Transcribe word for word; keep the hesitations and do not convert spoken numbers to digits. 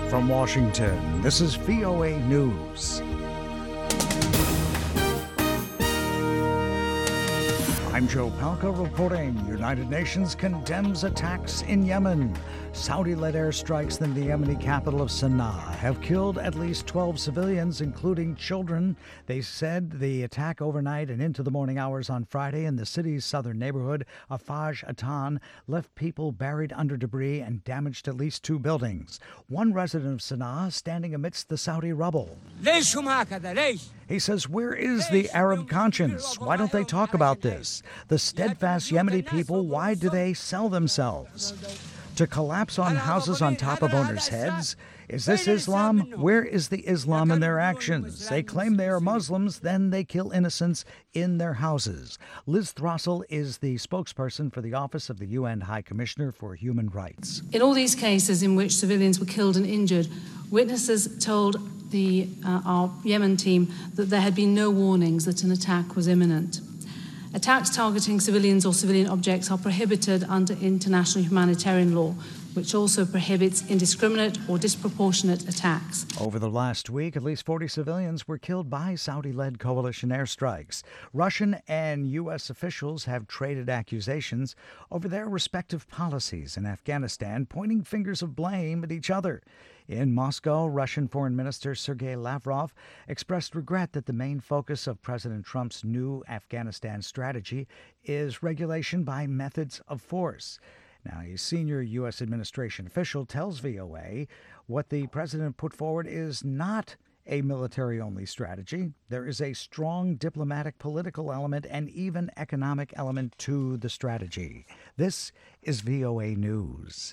From Washington, this is V O A News. I'm Joe Palca reporting. United Nations condemns attacks in Yemen. Saudi-led airstrikes in the Yemeni capital of Sana'a have killed at least twelve civilians, including children. They said the attack overnight and into the morning hours on Friday in the city's southern neighborhood of Faj Atan left people buried under debris and damaged at least two buildings. One resident of Sana'a standing amidst the Saudi rubble. He says, where is the Arab conscience? Why don't they talk about this? The steadfast Yemeni people, why do they sell themselves? To collapse on houses on top of owners' heads? Is this Islam? Where is the Islam in their actions? They claim they are Muslims, then they kill innocents in their houses. Liz Throssell is the spokesperson for the Office of the U N High Commissioner for Human Rights. In all these cases in which civilians were killed and injured, witnesses told the uh, our Yemen team that there had been no warnings that an attack was imminent. Attacks targeting civilians or civilian objects are prohibited under international humanitarian law, which also prohibits indiscriminate or disproportionate attacks. Over the last week, at least forty civilians were killed by Saudi-led coalition airstrikes. Russian and U S officials have traded accusations over their respective policies in Afghanistan, pointing fingers of blame at each other. In Moscow, Russian Foreign Minister Sergei Lavrov expressed regret that the main focus of President Trump's new Afghanistan strategy is regulation by methods of force. Now, a senior U S administration official tells V O A what the president put forward is not a military-only strategy. There is a strong diplomatic, political element and even economic element to the strategy. This is V O A News.